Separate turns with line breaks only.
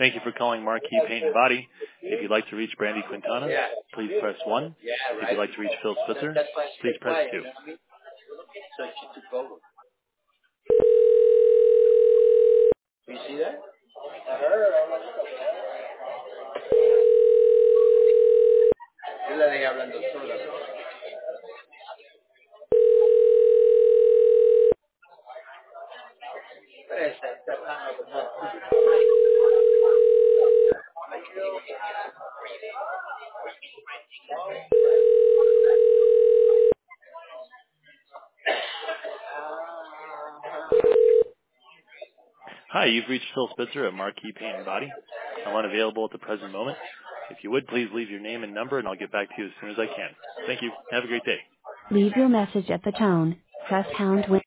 Thank you for calling Marquee Paint and Body. If you'd like to reach Brandy Quintana, please press 1. If you'd like to reach Phil Spitzer, please press 2.
You see that? Yo la dejé hablando sola.
Hi, you've reached Phil Spitzer at Marquee Paint and Body. I'm unavailable at the present moment. If you would, please leave your name and number, and I'll get back to you as soon as I can. Thank you. Have a great day.
Leave your message at the tone. Press pound when